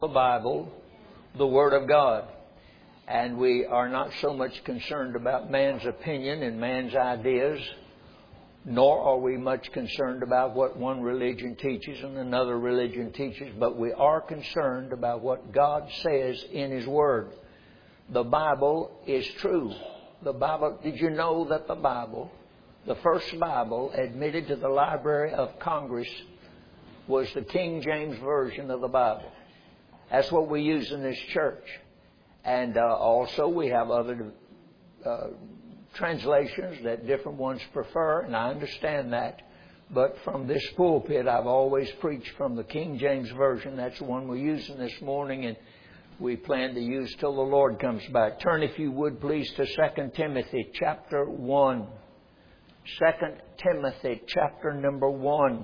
the Bible, the Word of God. And we are not so much concerned about man's opinion and man's ideas, nor are we much concerned about what one religion teaches and another religion teaches, but we are concerned about what God says in His Word. The Bible is true. The Bible, did you know that the Bible, the first Bible admitted to the Library of Congress, was the King James Version of the Bible? That's what we use in this church. And also we have other translations that different ones prefer, and I understand that. But from this pulpit, I've always preached from the King James Version. That's the one we're using this morning, and we plan to use till the Lord comes back. Turn, if you would, please, to 2 Timothy chapter 1. 2 Timothy chapter number 1.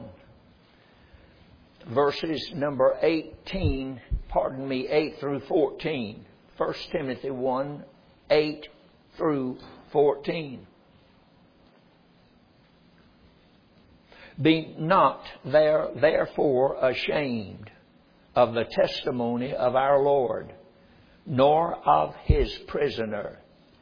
Verses number 8 through 14. 1 Timothy 1, 8 through 14. Be not therefore ashamed of the testimony of our Lord, nor of His prisoner.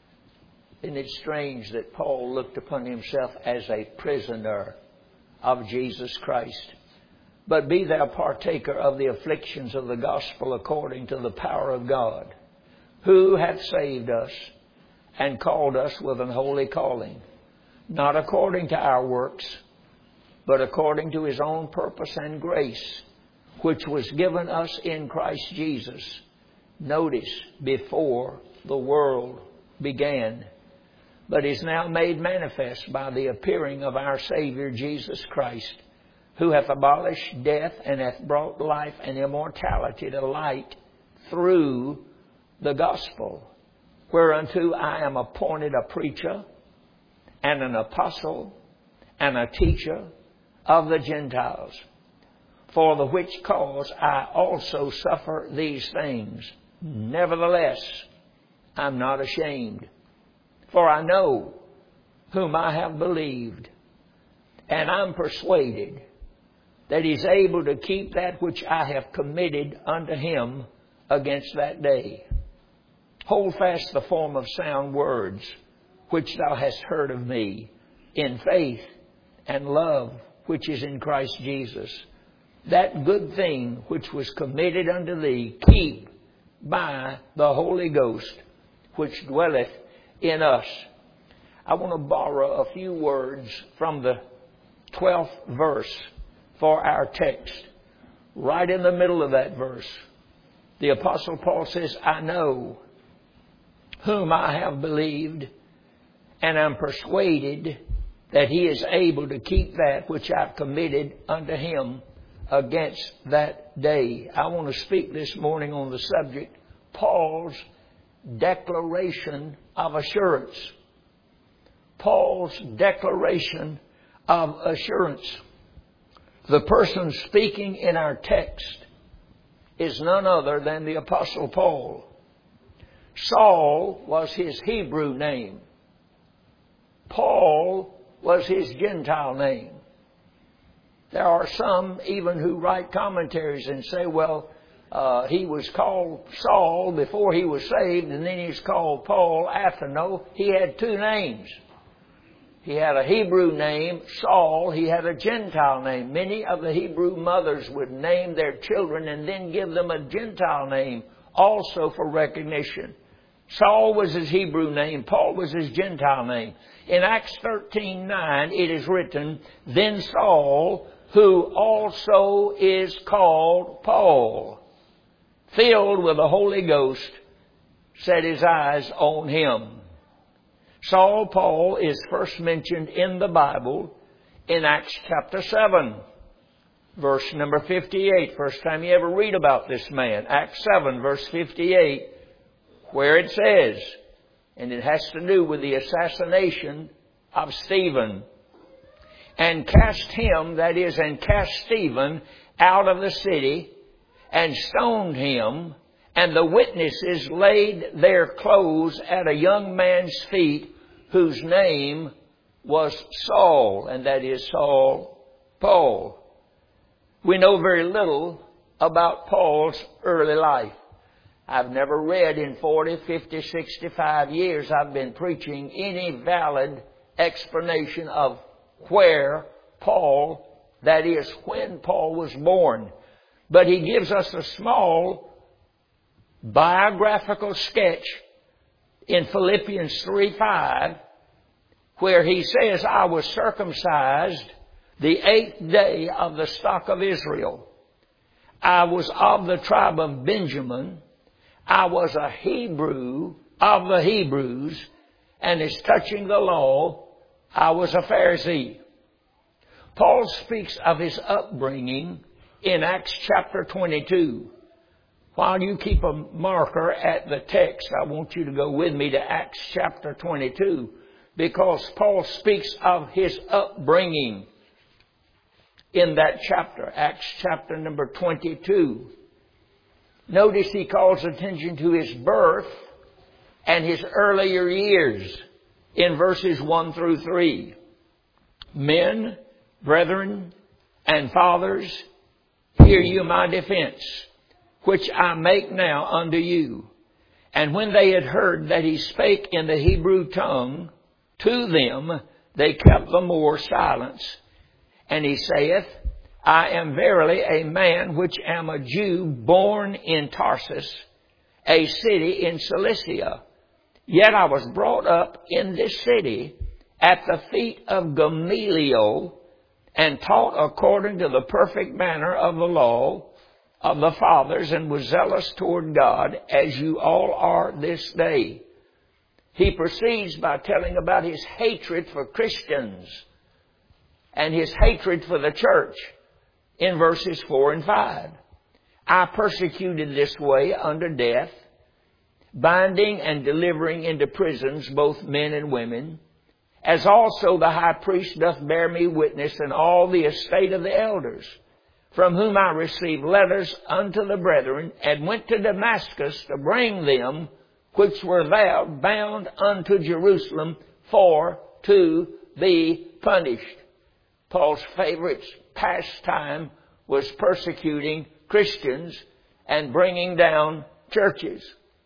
Isn't it strange that Paul looked upon himself as a prisoner of Jesus Christ? But be thou partaker of the afflictions of the gospel according to the power of God, who hath saved us and called us with an holy calling, not according to our works, but according to His own purpose and grace, which was given us in Christ Jesus. Notice, before the world began, but is now made manifest by the appearing of our Savior Jesus Christ, who hath abolished death and hath brought life and immortality to light through the gospel, whereunto I am appointed a preacher and an apostle and a teacher of the Gentiles, for the which cause I also suffer these things. Nevertheless, I'm not ashamed, for I know whom I have believed, and I'm persuaded that He's able to keep that which I have committed unto Him against that day. Hold fast the form of sound words which thou hast heard of me, in faith and love which is in Christ Jesus. That good thing which was committed unto thee, keep by the Holy Ghost which dwelleth in us. I want to borrow a few words from the 12th verse for our text. Right in the middle of that verse, the Apostle Paul says, I know whom I have believed, and am persuaded that He is able to keep that which I've committed unto Him against that day. I want to speak this morning on the subject, Paul's declaration of assurance. Paul's declaration of assurance. The person speaking in our text is none other than the Apostle Paul. Saul was his Hebrew name. Paul was his Gentile name. There are some even who write commentaries and say, well, he was called Saul before he was saved, and then he's called Paul after. No, he had two names. He had a Hebrew name, Saul. He had a Gentile name. Many of the Hebrew mothers would name their children and then give them a Gentile name also for recognition. Saul was his Hebrew name. Paul was his Gentile name. In Acts 13:9, it is written, Then Saul, who also is called Paul, filled with the Holy Ghost, set his eyes on him. Saul, Paul, is first mentioned in the Bible in Acts chapter 7, verse number 58. First time you ever read about this man. Acts 7, verse 58, where it says, and it has to do with the assassination of Stephen, and cast him, that is, and cast Stephen out of the city, and stoned him, and the witnesses laid their clothes at a young man's feet, whose name was Saul, and that is Saul Paul. We know very little about Paul's early life. I've never read in 40, 50, 65 years I've been preaching any valid explanation of where Paul, that is, when Paul was born. But he gives us a small biographical sketch in Philippians 3:5, where he says, I was circumcised the 8th day of the stock of Israel. I was of the tribe of Benjamin. I was a Hebrew of the Hebrews. And as touching the law, I was a Pharisee. Paul speaks of his upbringing in Acts chapter 22. While you keep a marker at the text, I want you to go with me to Acts chapter 22, because Paul speaks of his upbringing in that chapter, Acts chapter number 22. Notice he calls attention to his birth and his earlier years in verses 1 through 3. Men, brethren, and fathers, hear you my defense, which I make now unto you. And when they had heard that he spake in the Hebrew tongue to them, they kept the more silence. And he saith, I am verily a man which am a Jew born in Tarsus, a city in Cilicia. Yet I was brought up in this city at the feet of Gamaliel, and taught according to the perfect manner of the law of the fathers, and was zealous toward God, as you all are this day. He proceeds by telling about his hatred for Christians and his hatred for the church in verses 4 and 5. I persecuted this way unto death, binding and delivering into prisons both men and women, as also the high priest doth bear me witness, and all the estate of the elders, from whom I received letters unto the brethren, and went to Damascus to bring them which were there bound unto Jerusalem for to be punished. Paul's favorite pastime was persecuting Christians and bringing down churches.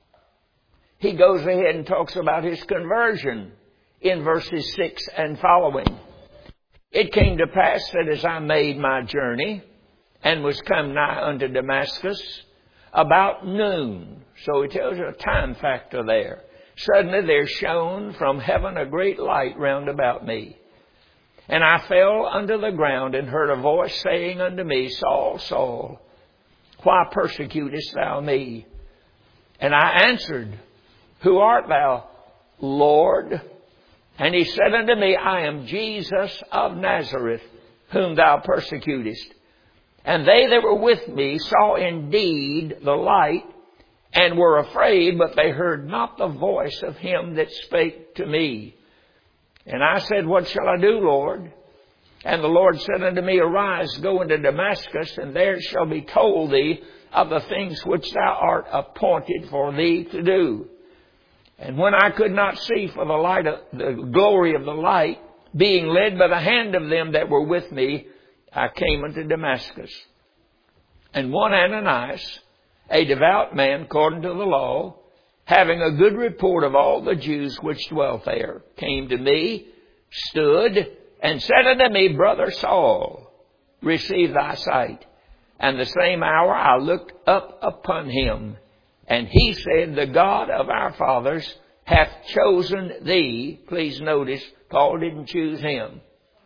He goes ahead and talks about his conversion in verses 6 and following. It came to pass that as I made my journey and was come nigh unto Damascus about noon, so he tells you a time factor there, suddenly there shone from heaven a great light round about me. And I fell unto the ground, and heard a voice saying unto me, Saul, Saul, why persecutest thou me? And I answered, Who art thou, Lord? And he said unto me, I am Jesus of Nazareth, whom thou persecutest. And they that were with me saw indeed the light, and were afraid, but they heard not the voice of him that spake to me. And I said, What shall I do, Lord? And the Lord said unto me, Arise, go into Damascus, and there shall be told thee of the things which thou art appointed for thee to do. And when I could not see for the light of the glory of the light, being led by the hand of them that were with me, I came unto Damascus. And one Ananias, a devout man according to the law, having a good report of all the Jews which dwelt there, came to me, stood, and said unto me, Brother Saul, receive thy sight. And the same hour I looked up upon him, and he said, The God of our fathers hath chosen thee. Please notice, Paul didn't choose him.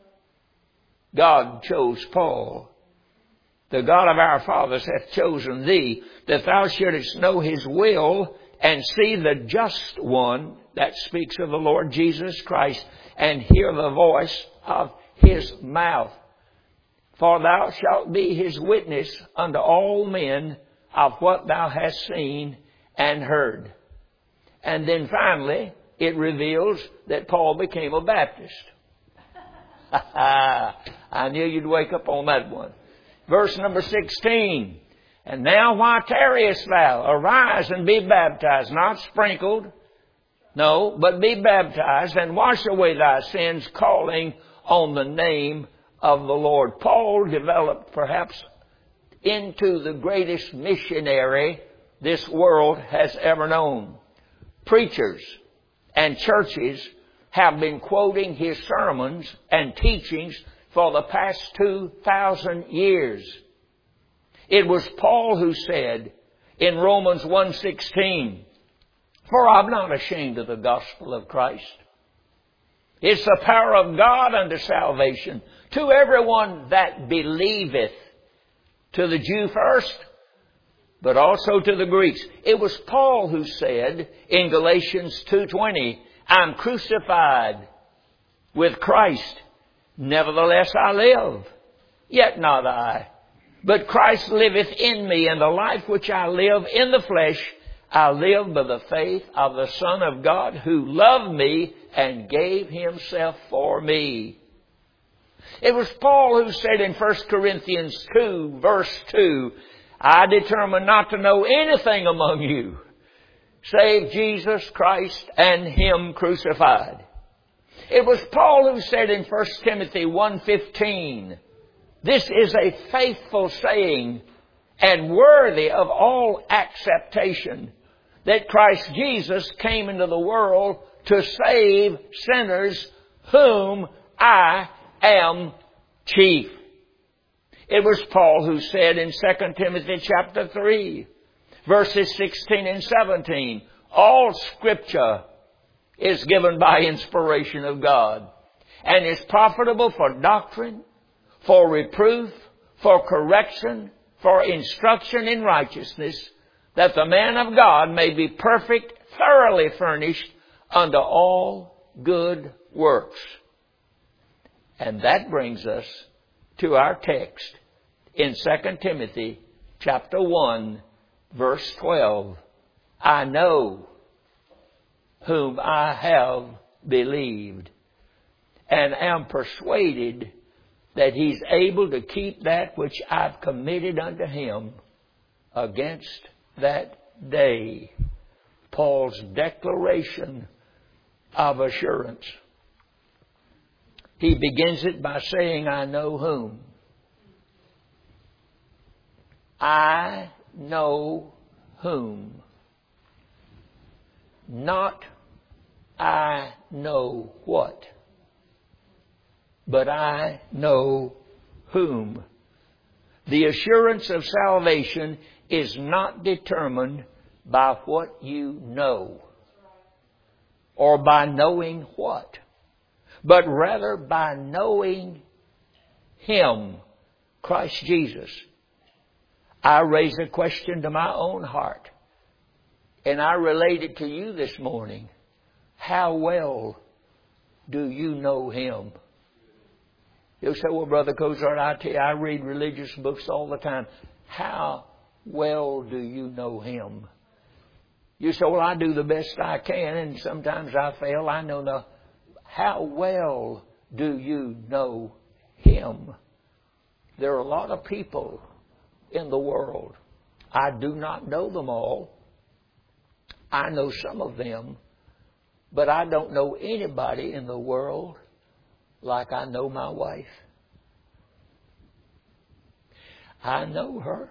God chose Paul. The God of our fathers hath chosen thee, that thou shouldest know his will, and see the just one, that speaks of the Lord Jesus Christ, and hear the voice of his mouth. For thou shalt be his witness unto all men of what thou hast seen and heard. And then finally, it reveals that Paul became a Baptist. I knew you'd wake up on that one. Verse number 16. And now why tarriest thou? Arise and be baptized, not sprinkled, no, but be baptized, and wash away thy sins, calling on the name of the Lord. Paul developed perhaps into the greatest missionary this world has ever known. Preachers and churches have been quoting his sermons and teachings for the past 2,000 years. It was Paul who said in Romans 1:16, "For I'm not ashamed of the gospel of Christ. It's the power of God unto salvation to everyone that believeth, to the Jew first, but also to the Greeks." It was Paul who said in Galatians 2:20, "I'm crucified with Christ. Nevertheless I live, yet not I. But Christ liveth in me, and the life which I live in the flesh, I live by the faith of the Son of God who loved me and gave himself for me." It was Paul who said in 1 Corinthians 2, verse 2, "I determined not to know anything among you, save Jesus Christ and Him crucified." It was Paul who said in 1 Timothy 1:15, "This is a faithful saying and worthy of all acceptation, that Christ Jesus came into the world to save sinners, whom I am chief." It was Paul who said in 2 Timothy chapter 3, verses 16 and 17, "All Scripture is given by inspiration of God, and is profitable for doctrine, for reproof, for correction, for instruction in righteousness, that the man of God may be perfect, thoroughly furnished unto all good works." And that brings us to our text in 2 Timothy chapter 1, verse 12. "I know whom I have believed, and am persuaded that He's able to keep that which I've committed unto Him against that day." Paul's declaration of assurance. He begins it by saying, "I know whom." I know whom. Not I know what, but I know whom. The assurance of salvation is not determined by what you know or by knowing what, but rather by knowing Him, Christ Jesus. I raise a question to my own heart, and I relate it to you this morning. How well do you know Him? You'll say, "Well, Brother Cozart, I tell you, I read religious books all the time." How well do you know Him? You say, "Well, I do the best I can, and sometimes I fail." I know the. How well do you know Him? There are a lot of people in the world. I do not know them all. I know some of them, but I don't know anybody in the world like I know my wife. I know her.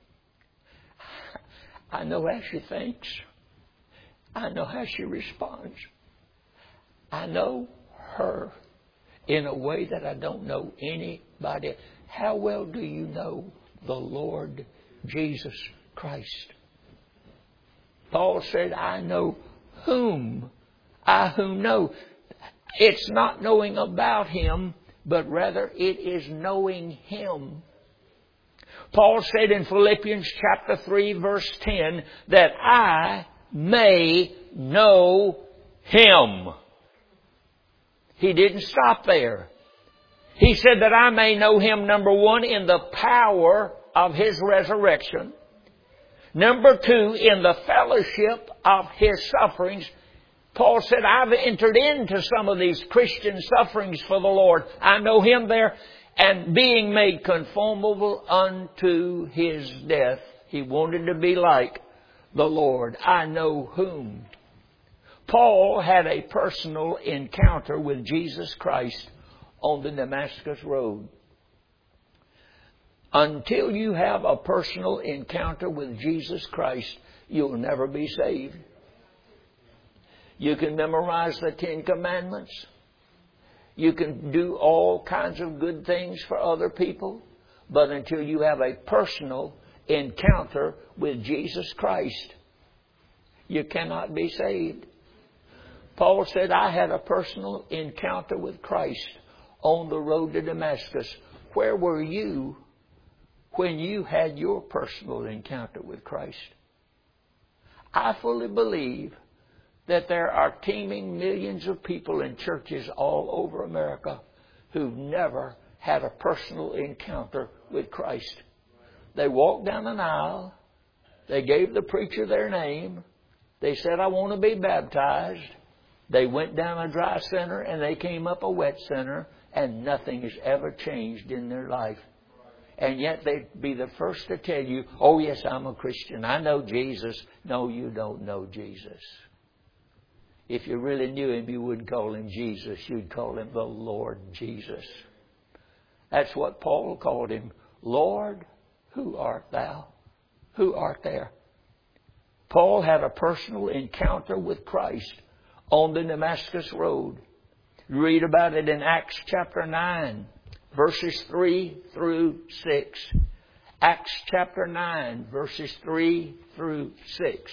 I know how she thinks. I know how she responds. I know her in a way that I don't know anybody. How well do you know the Lord Jesus Christ? Paul said, "I know whom I whom know." It's not knowing about Him, but rather it is knowing Him. Paul said in Philippians chapter 3, verse 10, that I may know Him. He didn't stop there. He said that I may know Him, number one, in the power of His resurrection. Number two, in the fellowship of His sufferings. Paul said, I've entered into some of these Christian sufferings for the Lord. I know Him there. And being made conformable unto His death. He wanted to be like the Lord. I know whom. Paul had a personal encounter with Jesus Christ on the Damascus Road. Until you have a personal encounter with Jesus Christ, you'll never be saved. You can memorize the 10 Commandments. You can do all kinds of good things for other people. But until you have a personal encounter with Jesus Christ, you cannot be saved. Paul said, I had a personal encounter with Christ on the road to Damascus. Where were you when you had your personal encounter with Christ? I fully believe that there are teeming millions of people in churches all over America who've never had a personal encounter with Christ. They walked down an aisle. They gave the preacher their name. They said, I want to be baptized. They went down a dry center and they came up a wet center, and nothing has ever changed in their life. And yet they'd be the first to tell you, oh yes, I'm a Christian. I know Jesus. No, you don't know Jesus. If you really knew Him, you wouldn't call Him Jesus. You'd call Him the Lord Jesus. That's what Paul called Him. Lord, who art thou? Who art there? Paul had a personal encounter with Christ on the Damascus Road. You read about it in Acts chapter 9, verses 3 through 6. Acts chapter 9, verses 3 through 6.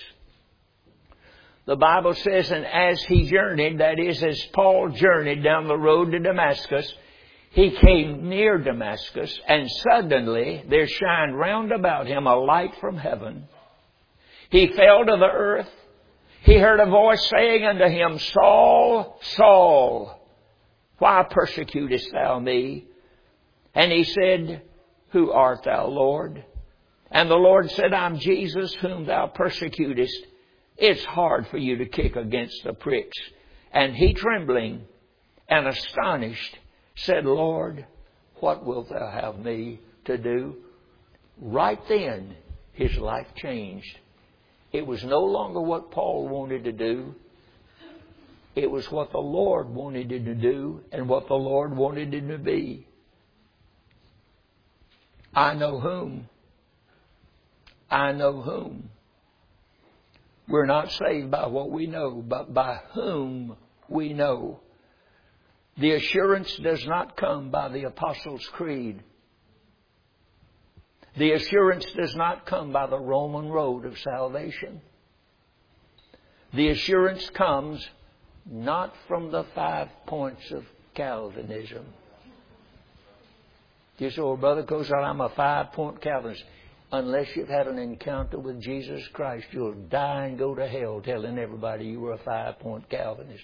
The Bible says, and as he journeyed, that is, as Paul journeyed down the road to Damascus, he came near Damascus, and suddenly there shined round about him a light from heaven. He fell to the earth. He heard a voice saying unto him, Saul, Saul, why persecutest thou me? And he said, Who art thou, Lord? And the Lord said, I'm Jesus whom thou persecutest. It's hard for you to kick against the pricks. And he, trembling and astonished, said, Lord, what wilt thou have me to do? Right then, his life changed. It was no longer what Paul wanted to do. It was what the Lord wanted him to do and what the Lord wanted him to be. I know whom. I know whom. We're not saved by what we know, but by whom we know. The assurance does not come by the Apostles' Creed. The assurance does not come by the Roman road of salvation. The assurance comes not from the 5 points of Calvinism. You say, well, Brother Cozart, I'm a 5-point Calvinist. Unless you've had an encounter with Jesus Christ, you'll die and go to hell telling everybody you were a 5-point Calvinist.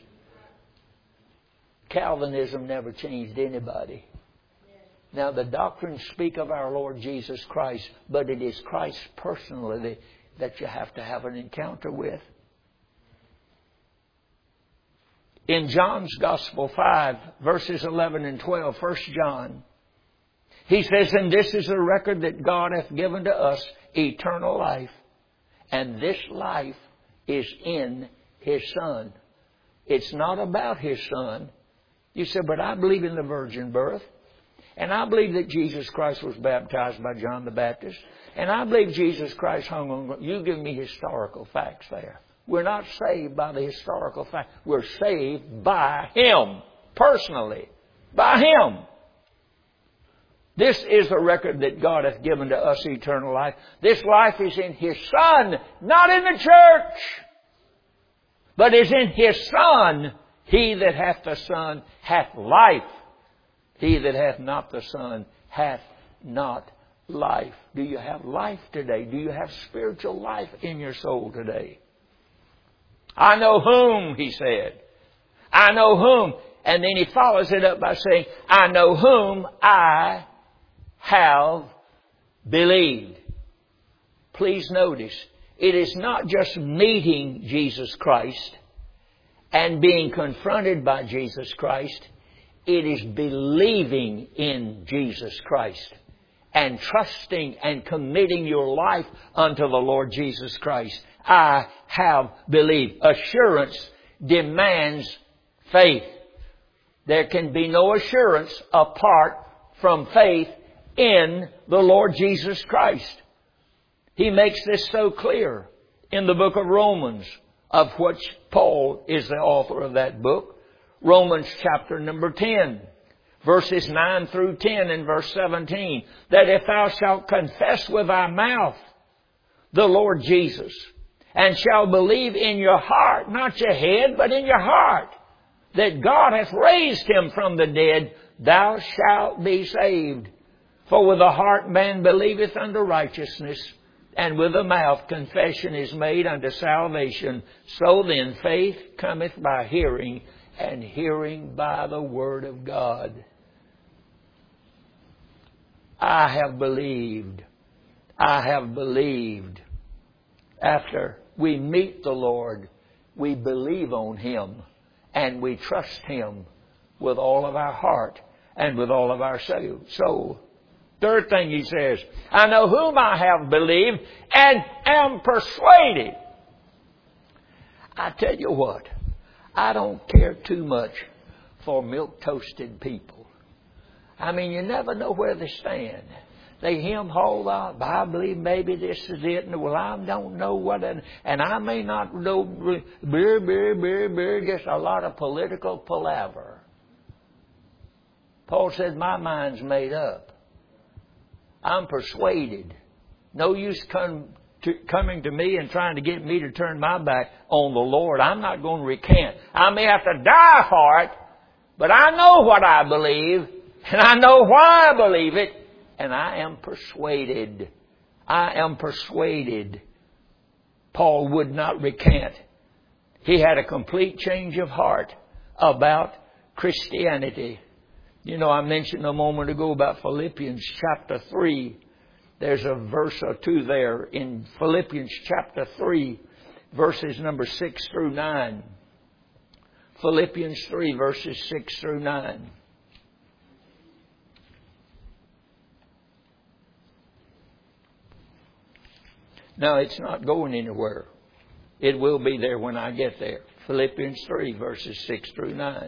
Calvinism never changed anybody. Now, the doctrines speak of our Lord Jesus Christ, but it is Christ personally that you have to have an encounter with. In John's Gospel 5, verses 11 and 12, 1 John, he says, and this is the record that God hath given to us, eternal life. And this life is in His Son. It's not about His Son. You say, but I believe in the virgin birth. And I believe that Jesus Christ was baptized by John the Baptist. And I believe Jesus Christ hung on. You give me historical facts there. We're not saved by the historical fact. We're saved by Him. Personally. By Him. This is the record that God hath given to us, eternal life. This life is in His Son, not in the church, but is in His Son. He that hath the Son hath life. He that hath not the Son hath not life. Do you have life today? Do you have spiritual life in your soul today? I know whom, he said. I know whom. And then he follows it up by saying, I know whom I have believed. Please notice, it is not just meeting Jesus Christ and being confronted by Jesus Christ. It is believing in Jesus Christ and trusting and committing your life unto the Lord Jesus Christ. I have believed. Assurance demands faith. There can be no assurance apart from faith in the Lord Jesus Christ. He makes this so clear in the book of Romans, of which Paul is the author of that book. Romans chapter number 10, verses 9 through 10 and verse 17. That if thou shalt confess with thy mouth the Lord Jesus, and shalt believe in your heart, not your head, but in your heart, that God hath raised him from the dead, thou shalt be saved. For with the heart man believeth unto righteousness, and with the mouth confession is made unto salvation. So then faith cometh by hearing, and hearing by the word of God. I have believed. After we meet the Lord, we believe on Him, and we trust Him with all of our heart and with all of our soul. Third thing he says, I know whom I have believed and am persuaded. I tell you what, I don't care too much for milk-toasted people. I mean, you never know where they stand. They hem-haul out, I believe maybe this is it, and well, I don't know what, and I may not know, just a lot of political palaver. Paul said, my mind's made up. I'm persuaded. No use coming to me and trying to get me to turn my back on the Lord. I'm not going to recant. I may have to die for it, but I know what I believe, and I know why I believe it, and I am persuaded. I am persuaded. Paul would not recant. He had a complete change of heart about Christianity. You know, I mentioned a moment ago about Philippians chapter 3. There's a verse or two there in Philippians chapter 3, verses number 6 through 9. Philippians 3, verses 6 through 9. Now, it's not going anywhere. It will be there when I get there. Philippians 3, verses 6 through 9.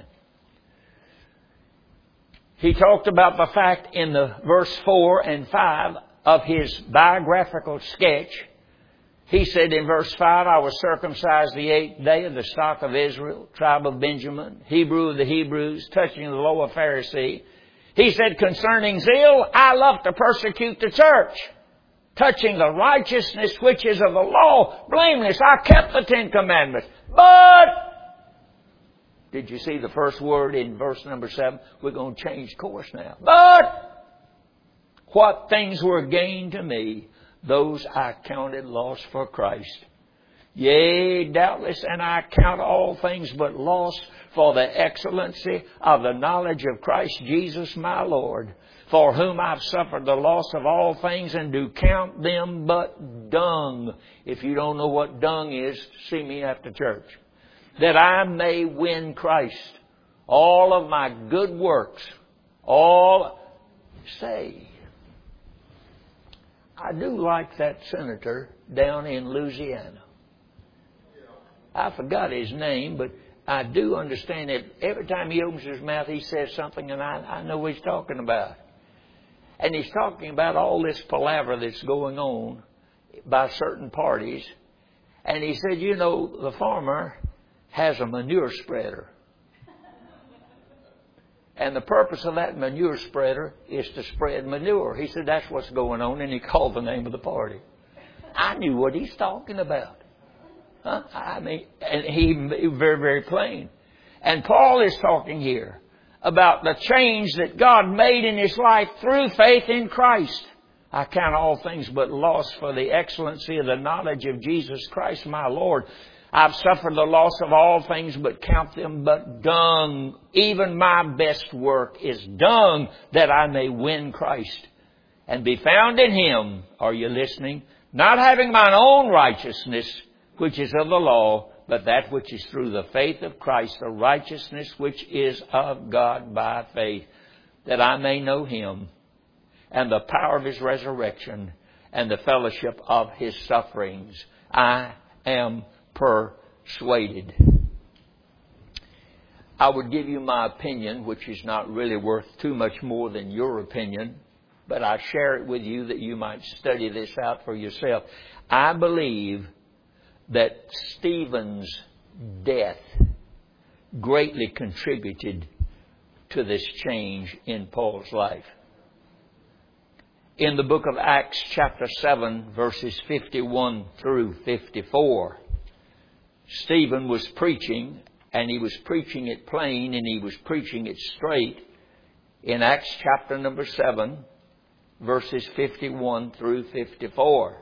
He talked about the fact in the verse 4 and 5 of his biographical sketch. He said in verse 5, I was circumcised the 8th day of the stock of Israel, tribe of Benjamin, Hebrew of the Hebrews, touching the law of Pharisee. He said, concerning zeal, I love to persecute the church. Touching the righteousness which is of the law, blameless, I kept the 10 Commandments. But, did you see the first word in verse number 7? We're going to change course now. But, what things were gained to me, those I counted loss for Christ. Yea, doubtless, and I count all things but loss for the excellency of the knowledge of Christ Jesus my Lord, for whom I've suffered the loss of all things, and do count them but dung. If you don't know what dung is, see me after church. That I may win Christ. All of my good works. Say, I do like that senator down in Louisiana. I forgot his name, but I do understand that every time he opens his mouth, he says something, and I know what he's talking about. And he's talking about all this palaver that's going on by certain parties. And he said, you know, the farmer has a manure spreader. And the purpose of that manure spreader is to spread manure. He said, that's what's going on. And he called the name of the party. I knew what he's talking about. Huh? I mean, and he very, very plain. And Paul is talking here about the change that God made in his life through faith in Christ. I count all things but loss for the excellency of the knowledge of Jesus Christ my Lord. I've suffered the loss of all things but count them but dung. Even my best work is dung, that I may win Christ and be found in Him. Are you listening? Not having mine own righteousness, which is of the law, but that which is through the faith of Christ, the righteousness which is of God by faith, that I may know Him and the power of His resurrection and the fellowship of His sufferings. I am persuaded. I would give you my opinion, which is not really worth too much more than your opinion. but I share it with you that you might study this out for yourself. I believe that Stephen's death greatly contributed to this change in Paul's life. In the book of Acts chapter 7 verses 51 through 54, Stephen was preaching, and he was preaching it plain, and he was preaching it straight. In Acts chapter number 7 verses 51 through 54.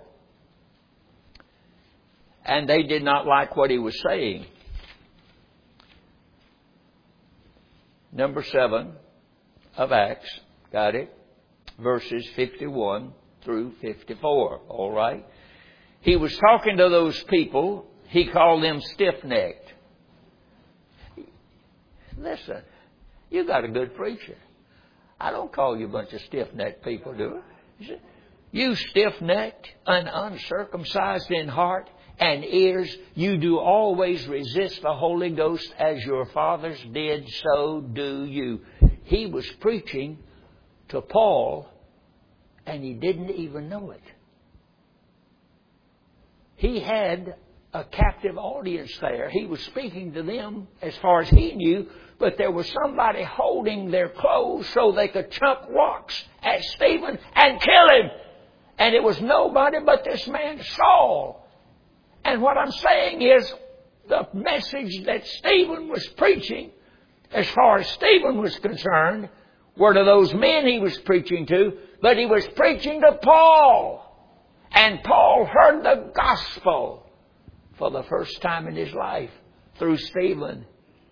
And they did not like what he was saying. Number 7 of Acts, got it? Verses 51 through 54, all right? He was talking to those people. He called them stiff-necked. Listen, you got a good preacher. I don't call you a bunch of stiff-necked people, do I? You stiff-necked and uncircumcised in heart and ears, you do always resist the Holy Ghost as your fathers did, so do you. He was preaching to Paul, and he didn't even know it. He had a captive audience there. He was speaking to them as far as he knew, but there was somebody holding their clothes so they could chuck rocks at Stephen and kill him. And it was nobody but this man, Saul. And what I'm saying is, the message that Stephen was preaching, as far as Stephen was concerned, were to those men he was preaching to, but he was preaching to Paul. And Paul heard the gospel for the first time in his life through Stephen.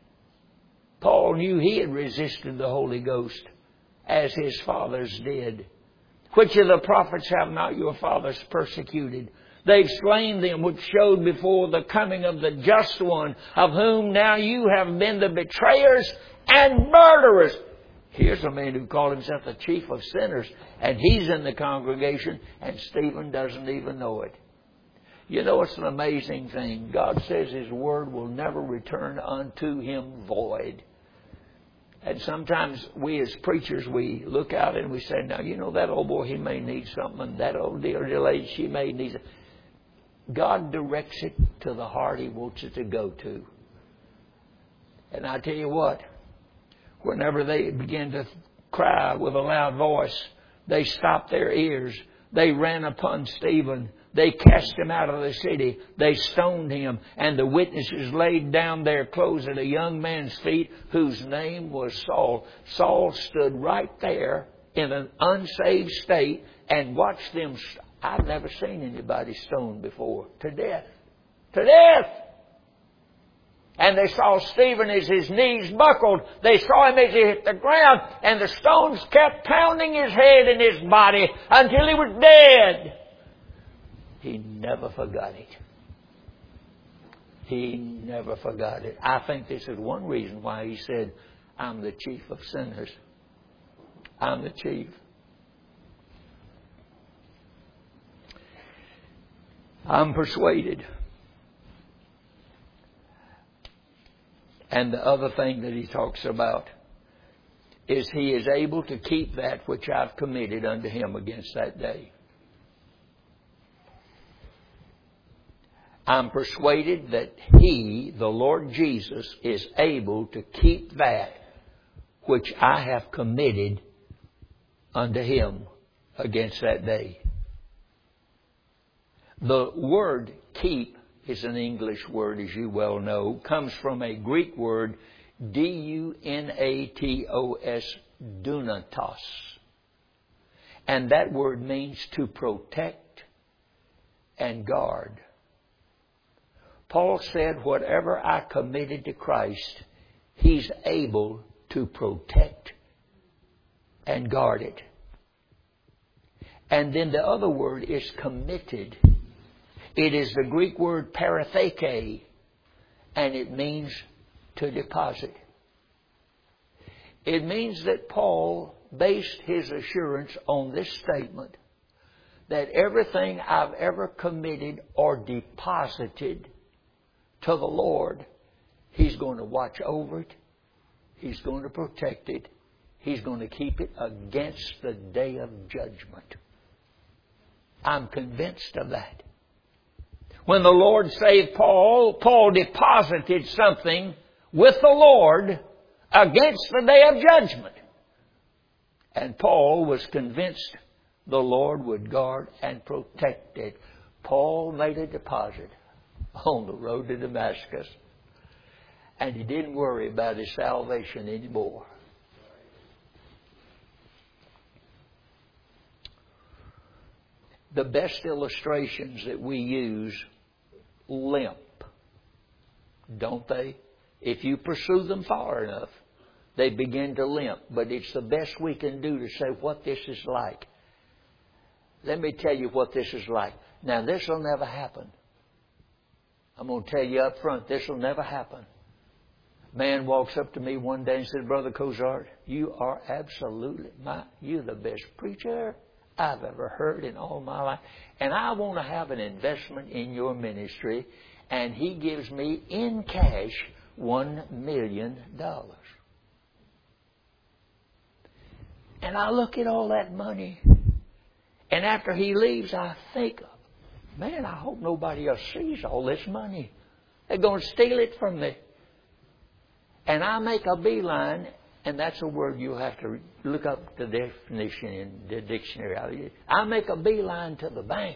Paul knew he had resisted the Holy Ghost as his fathers did. Which of the prophets have not your fathers persecuted? They've slain them which showed before the coming of the just one, of whom now you have been the betrayers and murderers. Here's a man who called himself the chief of sinners, and he's in the congregation, and Stephen doesn't even know it. You know, it's an amazing thing. God says His word will never return unto Him void. And sometimes we as preachers, we look out and we say, now, you know, that old boy, he may need something. That old dear lady, she may need it. God directs it to the heart He wants it to go to. And I tell you what, whenever they begin to cry with a loud voice, they stopped their ears. They ran upon Stephen. They cast him out of the city. They stoned him. And the witnesses laid down their clothes at a young man's feet whose name was Saul. Saul stood right there in an unsaved state and watched them. I've never seen anybody stoned before. To death. To death! And they saw Stephen as his knees buckled. They saw him as he hit the ground. And the stones kept pounding his head and his body until he was dead. He never forgot it. He never forgot it. I think this is one reason why he said, I'm the chief of sinners. I'm the chief. I'm persuaded. And the other thing that he talks about is he is able to keep that which I've committed unto him against that day. I'm persuaded that He, the Lord Jesus, is able to keep that which I have committed unto Him against that day. The word keep is an English word, as you well know, comes from a Greek word, D-U-N-A-T-O-S, dunatos. And that word means to protect and guard. Paul said, whatever I committed to Christ, He's able to protect and guard it. And then the other word is committed. It is the Greek word paratheke, and it means to deposit. It means that Paul based his assurance on this statement, that everything I've ever committed or deposited to the Lord, He's going to watch over it. He's going to protect it. He's going to keep it against the day of judgment. I'm convinced of that. When the Lord saved Paul, Paul deposited something with the Lord against the day of judgment. And Paul was convinced the Lord would guard and protect it. Paul made a deposit on the road to Damascus. And he didn't worry about his salvation anymore. The best illustrations that we use limp, don't they? If you pursue them far enough, they begin to limp. But it's the best we can do to say what this is like. Let me tell you what this is like. Now, this will never happen. I'm going to tell you up front, this will never happen. Man walks up to me one day and said, Brother Cozart, you are absolutely you're the best preacher I've ever heard in all my life. And I want to have an investment in your ministry. And he gives me in cash $1 million. And I look at all that money. And after he leaves, I think, man, I hope nobody else sees all this money. They're going to steal it from me. And I make a beeline, and that's a word you'll have to look up the definition in the dictionary. I make a beeline to the bank.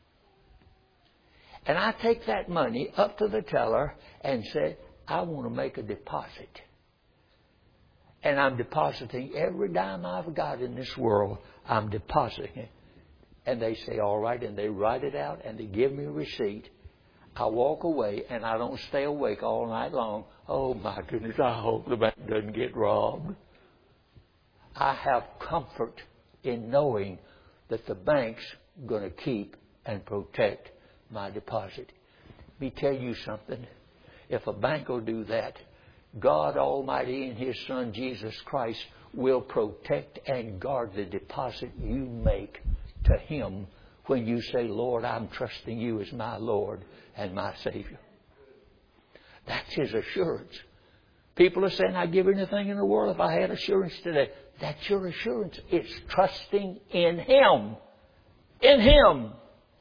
And I take that money up to the teller and say, I want to make a deposit. And I'm depositing every dime I've got in this world. I'm depositing it. And they say, all right, and they write it out and they give me a receipt. I walk away and I don't stay awake all night long. Oh my goodness, I hope the bank doesn't get robbed. I have comfort in knowing that the bank's going to keep and protect my deposit. Let me tell you something. If a bank will do that, God Almighty and His Son Jesus Christ will protect and guard the deposit you make to Him when you say, Lord, I'm trusting you as my Lord and my Savior. That's His assurance. People are saying, I'd give anything in the world if I had assurance today. That's your assurance. It's trusting in Him. In Him.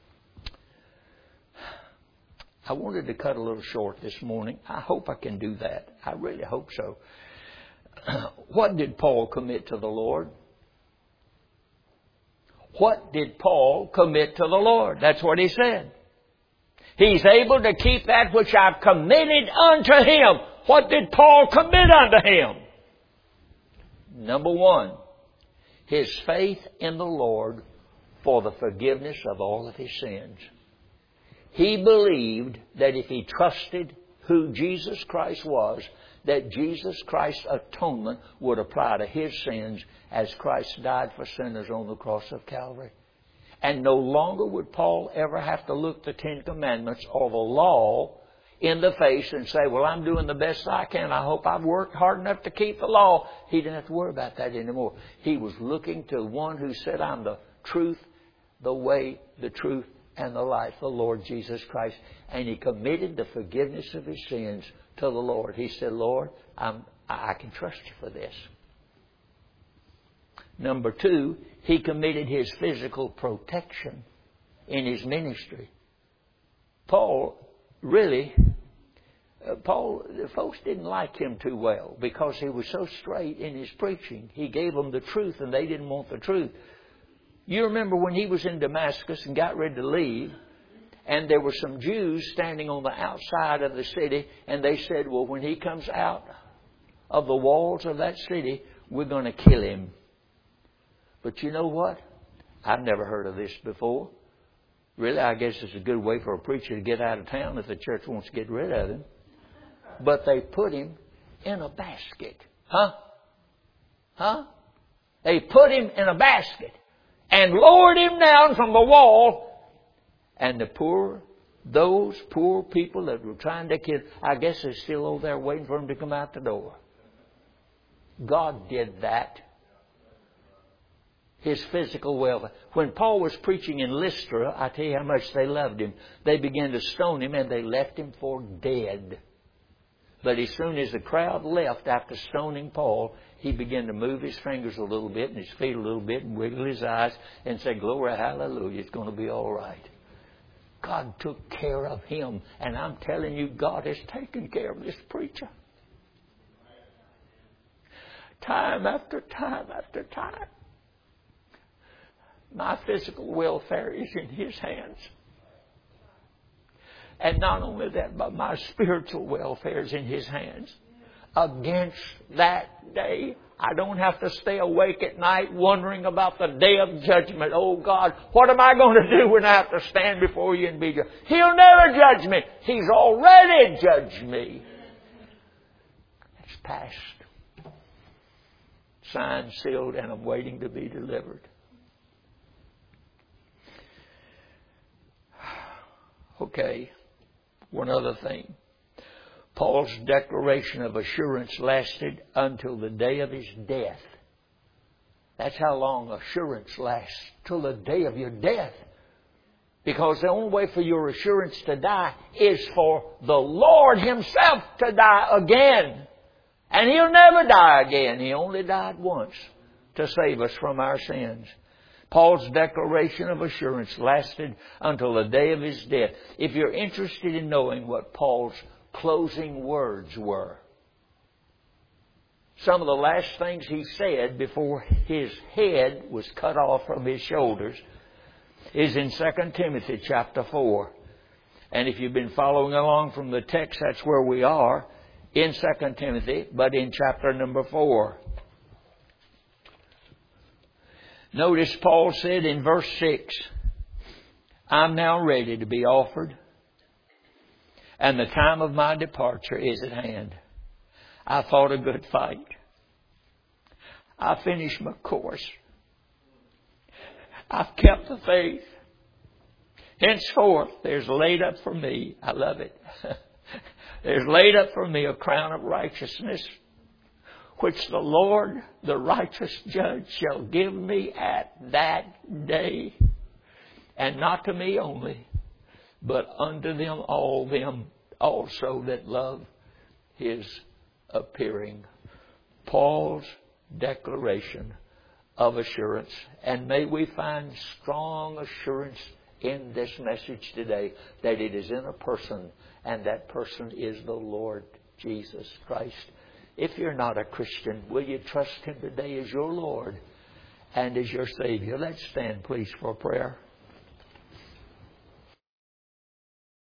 I wanted to cut a little short this morning. I hope I can do that. I really hope so. What did Paul commit to the Lord? What did Paul commit to the Lord? That's what he said. He's able to keep that which I've committed unto Him. What did Paul commit unto Him? Number one, his faith in the Lord for the forgiveness of all of his sins. He believed that if he trusted who Jesus Christ was, that Jesus Christ's atonement would apply to his sins as Christ died for sinners on the cross of Calvary. And no longer would Paul ever have to look the Ten Commandments or the law in the face and say, well, I'm doing the best I can. I hope I've worked hard enough to keep the law. He didn't have to worry about that anymore. He was looking to one who said, I'm the truth, the way, the truth, and the life, the Lord Jesus Christ. And he committed the forgiveness of his sins to the Lord. He said, Lord, I can trust you for this. Number two, he committed his physical protection in his ministry. Folks didn't like him too well because he was so straight in his preaching. He gave them the truth and they didn't want the truth. You remember when he was in Damascus and got ready to leave, and there were some Jews standing on the outside of the city, and they said, well, when he comes out of the walls of that city, we're going to kill him. But you know what? I've never heard of this before. Really, I guess it's a good way for a preacher to get out of town if the church wants to get rid of him. But they put him in a basket. They put him in a basket and lowered him down from the wall. And those poor people that were trying to kill, I guess they're still over there waiting for him to come out the door. God did that. His physical welfare. When Paul was preaching in Lystra, I tell you how much they loved him. They began to stone him and they left him for dead. But as soon as the crowd left after stoning Paul, he began to move his fingers a little bit and his feet a little bit and wiggle his eyes and say, "Glory, hallelujah, it's going to be all right." God took care of him. And I'm telling you, God has taken care of this preacher. Time after time after time. My physical welfare is in His hands. And not only that, but my spiritual welfare is in His hands. Against that day, I don't have to stay awake at night wondering about the day of judgment. Oh God, what am I going to do when I have to stand before You and be judged? He'll never judge me. He's already judged me. It's past. Signed, sealed, and I'm waiting to be delivered. Okay, one other thing. Paul's declaration of assurance lasted until the day of his death. That's how long assurance lasts, till the day of your death. Because the only way for your assurance to die is for the Lord Himself to die again. And He'll never die again. He only died once to save us from our sins. Paul's declaration of assurance lasted until the day of his death. If you're interested in knowing what Paul's closing words were, some of the last things he said before his head was cut off from his shoulders is in 2 Timothy chapter 4. And if you've been following along from the text, that's where we are in 2 Timothy, but in chapter number 4. Notice Paul said in verse 6, "I'm now ready to be offered, and the time of my departure is at hand. I fought a good fight. I finished my course. I've kept the faith. Henceforth, there's laid up for me," I love it, "there's laid up for me a crown of righteousness, which the Lord, the righteous judge, shall give me at that day. And not to me only, but unto them all them also that love His appearing." Paul's declaration of assurance. And may we find strong assurance in this message today that it is in a person, and that person is the Lord Jesus Christ. If you're not a Christian, will you trust Him today as your Lord and as your Savior? Let's stand, please, for prayer.